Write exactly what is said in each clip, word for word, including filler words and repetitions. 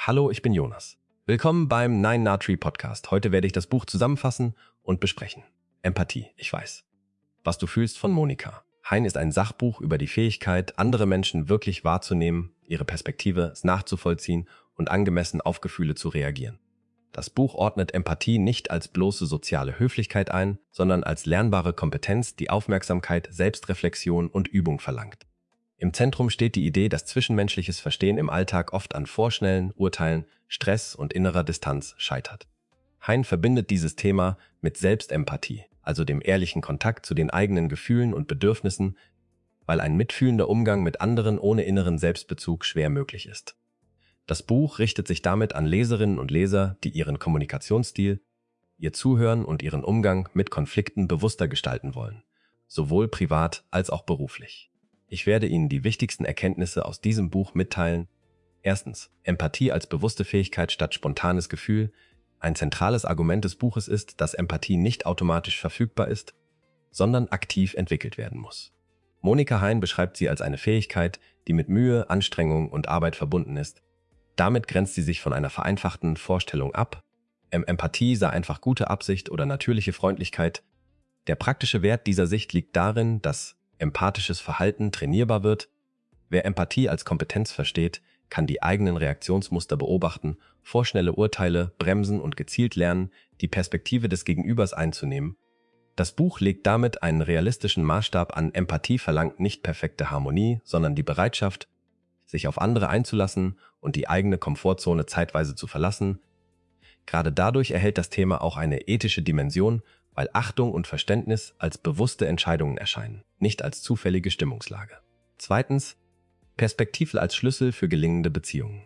Hallo, ich bin Jonas. Willkommen beim Nine Na Tree Podcast. Heute werde ich das Buch zusammenfassen und besprechen. Empathie, ich weiß. Was du fühlst von Monika. Hein ist ein Sachbuch über die Fähigkeit, andere Menschen wirklich wahrzunehmen, ihre Perspektive nachzuvollziehen und angemessen auf Gefühle zu reagieren. Das Buch ordnet Empathie nicht als bloße soziale Höflichkeit ein, sondern als lernbare Kompetenz, die Aufmerksamkeit, Selbstreflexion und Übung verlangt. Im Zentrum steht die Idee, dass zwischenmenschliches Verstehen im Alltag oft an vorschnellen Urteilen, Stress und innerer Distanz scheitert. Hein verbindet dieses Thema mit Selbstempathie, also dem ehrlichen Kontakt zu den eigenen Gefühlen und Bedürfnissen, weil ein mitfühlender Umgang mit anderen ohne inneren Selbstbezug schwer möglich ist. Das Buch richtet sich damit an Leserinnen und Leser, die ihren Kommunikationsstil, ihr Zuhören und ihren Umgang mit Konflikten bewusster gestalten wollen, sowohl privat als auch beruflich. Ich werde Ihnen die wichtigsten Erkenntnisse aus diesem Buch mitteilen. Erstens, Empathie als bewusste Fähigkeit statt spontanes Gefühl. Ein zentrales Argument des Buches ist, dass Empathie nicht automatisch verfügbar ist, sondern aktiv entwickelt werden muss. Monika Hein beschreibt sie als eine Fähigkeit, die mit Mühe, Anstrengung und Arbeit verbunden ist. Damit grenzt sie sich von einer vereinfachten Vorstellung ab. Empathie sei einfach gute Absicht oder natürliche Freundlichkeit. Der praktische Wert dieser Sicht liegt darin, dass empathisches Verhalten trainierbar wird. Wer Empathie als Kompetenz versteht, kann die eigenen Reaktionsmuster beobachten, vorschnelle Urteile bremsen und gezielt lernen, die Perspektive des Gegenübers einzunehmen. Das Buch legt damit einen realistischen Maßstab an. Empathie verlangt nicht perfekte Harmonie, sondern die Bereitschaft, sich auf andere einzulassen und die eigene Komfortzone zeitweise zu verlassen. Gerade dadurch erhält das Thema auch eine ethische Dimension, weil Achtung und Verständnis als bewusste Entscheidungen erscheinen, nicht als zufällige Stimmungslage. Zweitens, Perspektive als Schlüssel für gelingende Beziehungen.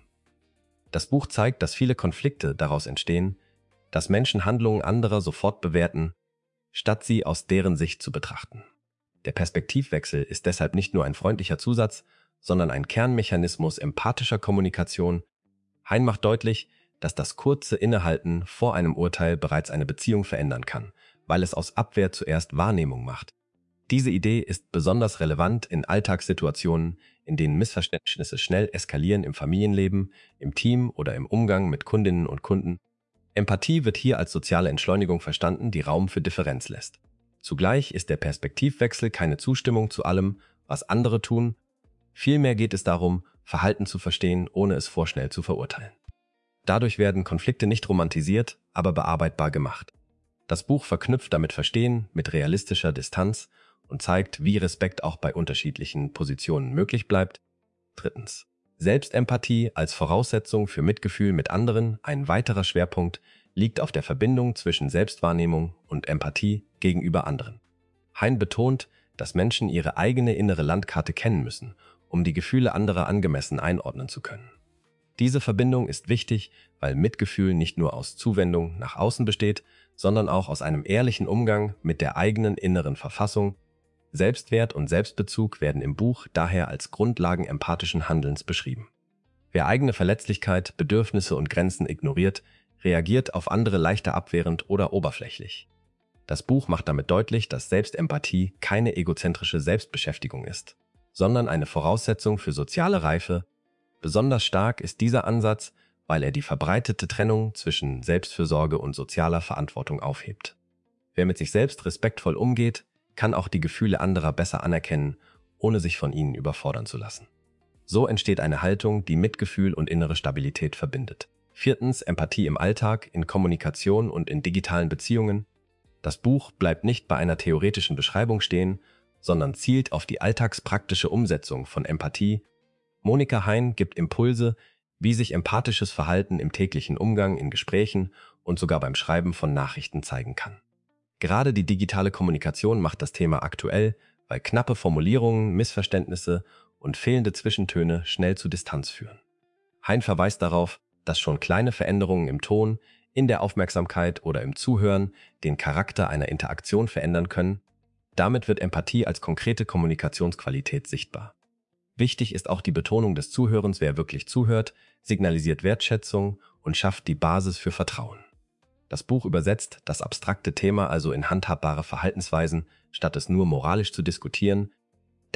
Das Buch zeigt, dass viele Konflikte daraus entstehen, dass Menschen Handlungen anderer sofort bewerten, statt sie aus deren Sicht zu betrachten. Der Perspektivwechsel ist deshalb nicht nur ein freundlicher Zusatz, sondern ein Kernmechanismus empathischer Kommunikation. Hein macht deutlich, dass das kurze Innehalten vor einem Urteil bereits eine Beziehung verändern kann, weil es aus Abwehr zuerst Wahrnehmung macht. Diese Idee ist besonders relevant in Alltagssituationen, in denen Missverständnisse schnell eskalieren im Familienleben, im Team oder im Umgang mit Kundinnen und Kunden. Empathie wird hier als soziale Entschleunigung verstanden, die Raum für Differenz lässt. Zugleich ist der Perspektivwechsel keine Zustimmung zu allem, was andere tun. Vielmehr geht es darum, Verhalten zu verstehen, ohne es vorschnell zu verurteilen. Dadurch werden Konflikte nicht romantisiert, aber bearbeitbar gemacht. Das Buch verknüpft damit Verstehen mit realistischer Distanz und zeigt, wie Respekt auch bei unterschiedlichen Positionen möglich bleibt. Drittens. Selbstempathie als Voraussetzung für Mitgefühl mit anderen. Ein weiterer Schwerpunkt liegt auf der Verbindung zwischen Selbstwahrnehmung und Empathie gegenüber anderen. Hein betont, dass Menschen ihre eigene innere Landkarte kennen müssen, um die Gefühle anderer angemessen einordnen zu können. Diese Verbindung ist wichtig, weil Mitgefühl nicht nur aus Zuwendung nach außen besteht, sondern auch aus einem ehrlichen Umgang mit der eigenen inneren Verfassung. Selbstwert und Selbstbezug werden im Buch daher als Grundlagen empathischen Handelns beschrieben. Wer eigene Verletzlichkeit, Bedürfnisse und Grenzen ignoriert, reagiert auf andere leichter abwehrend oder oberflächlich. Das Buch macht damit deutlich, dass Selbstempathie keine egozentrische Selbstbeschäftigung ist, sondern eine Voraussetzung für soziale Reife. Besonders stark ist dieser Ansatz, weil er die verbreitete Trennung zwischen Selbstfürsorge und sozialer Verantwortung aufhebt. Wer mit sich selbst respektvoll umgeht, kann auch die Gefühle anderer besser anerkennen, ohne sich von ihnen überfordern zu lassen. So entsteht eine Haltung, die Mitgefühl und innere Stabilität verbindet. Viertens, Empathie im Alltag, in Kommunikation und in digitalen Beziehungen. Das Buch bleibt nicht bei einer theoretischen Beschreibung stehen, sondern zielt auf die alltagspraktische Umsetzung von Empathie. Monika Hein gibt Impulse, wie sich empathisches Verhalten im täglichen Umgang, in Gesprächen und sogar beim Schreiben von Nachrichten zeigen kann. Gerade die digitale Kommunikation macht das Thema aktuell, weil knappe Formulierungen, Missverständnisse und fehlende Zwischentöne schnell zu Distanz führen. Hein verweist darauf, dass schon kleine Veränderungen im Ton, in der Aufmerksamkeit oder im Zuhören den Charakter einer Interaktion verändern können. Damit wird Empathie als konkrete Kommunikationsqualität sichtbar. Wichtig ist auch die Betonung des Zuhörens. Wer wirklich zuhört, signalisiert Wertschätzung und schafft die Basis für Vertrauen. Das Buch übersetzt das abstrakte Thema also in handhabbare Verhaltensweisen, statt es nur moralisch zu diskutieren.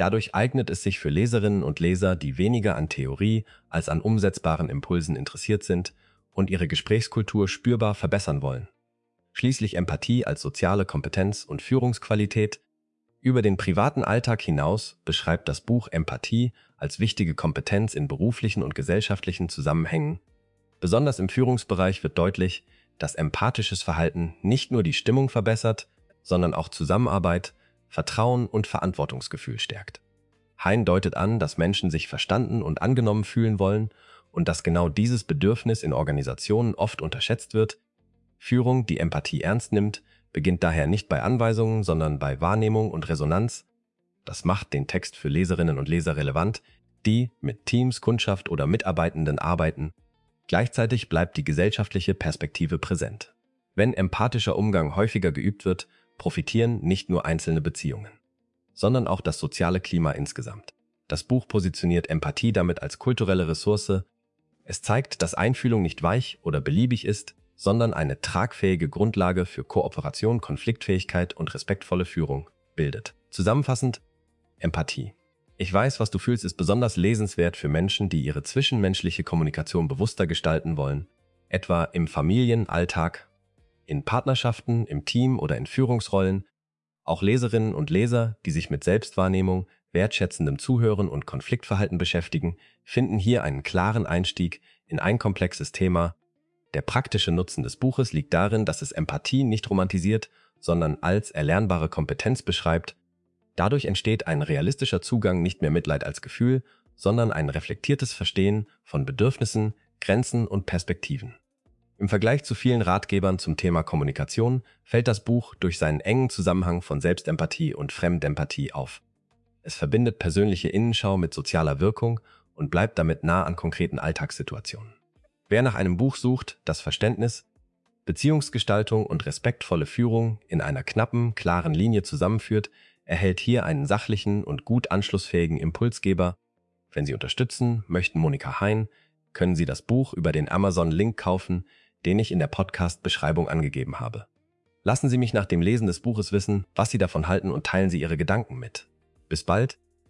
Dadurch eignet es sich für Leserinnen und Leser, die weniger an Theorie als an umsetzbaren Impulsen interessiert sind und ihre Gesprächskultur spürbar verbessern wollen. Schließlich Empathie als soziale Kompetenz und Führungsqualität. Über den privaten Alltag hinaus beschreibt das Buch Empathie als wichtige Kompetenz in beruflichen und gesellschaftlichen Zusammenhängen. Besonders im Führungsbereich wird deutlich, dass empathisches Verhalten nicht nur die Stimmung verbessert, sondern auch Zusammenarbeit, Vertrauen und Verantwortungsgefühl stärkt. Hein deutet an, dass Menschen sich verstanden und angenommen fühlen wollen und dass genau dieses Bedürfnis in Organisationen oft unterschätzt wird. Führung, die Empathie ernst nimmt, beginnt daher nicht bei Anweisungen, sondern bei Wahrnehmung und Resonanz. Das macht den Text für Leserinnen und Leser relevant, die mit Teams, Kundschaft oder Mitarbeitenden arbeiten. Gleichzeitig bleibt die gesellschaftliche Perspektive präsent. Wenn empathischer Umgang häufiger geübt wird, profitieren nicht nur einzelne Beziehungen, sondern auch das soziale Klima insgesamt. Das Buch positioniert Empathie damit als kulturelle Ressource. Es zeigt, dass Einfühlung nicht weich oder beliebig ist, sondern eine tragfähige Grundlage für Kooperation, Konfliktfähigkeit und respektvolle Führung bildet. Zusammenfassend: Empathie. Ich weiß, was du fühlst, ist besonders lesenswert für Menschen, die ihre zwischenmenschliche Kommunikation bewusster gestalten wollen, etwa im Familienalltag, in Partnerschaften, im Team oder in Führungsrollen. Auch Leserinnen und Leser, die sich mit Selbstwahrnehmung, wertschätzendem Zuhören und Konfliktverhalten beschäftigen, finden hier einen klaren Einstieg in ein komplexes Thema. Der praktische Nutzen des Buches liegt darin, dass es Empathie nicht romantisiert, sondern als erlernbare Kompetenz beschreibt. Dadurch entsteht ein realistischer Zugang, nicht mehr Mitleid als Gefühl, sondern ein reflektiertes Verstehen von Bedürfnissen, Grenzen und Perspektiven. Im Vergleich zu vielen Ratgebern zum Thema Kommunikation fällt das Buch durch seinen engen Zusammenhang von Selbstempathie und Fremdempathie auf. Es verbindet persönliche Innenschau mit sozialer Wirkung und bleibt damit nah an konkreten Alltagssituationen. Wer nach einem Buch sucht, das Verständnis, Beziehungsgestaltung und respektvolle Führung in einer knappen, klaren Linie zusammenführt, erhält hier einen sachlichen und gut anschlussfähigen Impulsgeber. Wenn Sie unterstützen möchten Monika Hein, können Sie das Buch über den Amazon-Link kaufen, den ich in der Podcast-Beschreibung angegeben habe. Lassen Sie mich nach dem Lesen des Buches wissen, was Sie davon halten und teilen Sie Ihre Gedanken mit. Bis bald!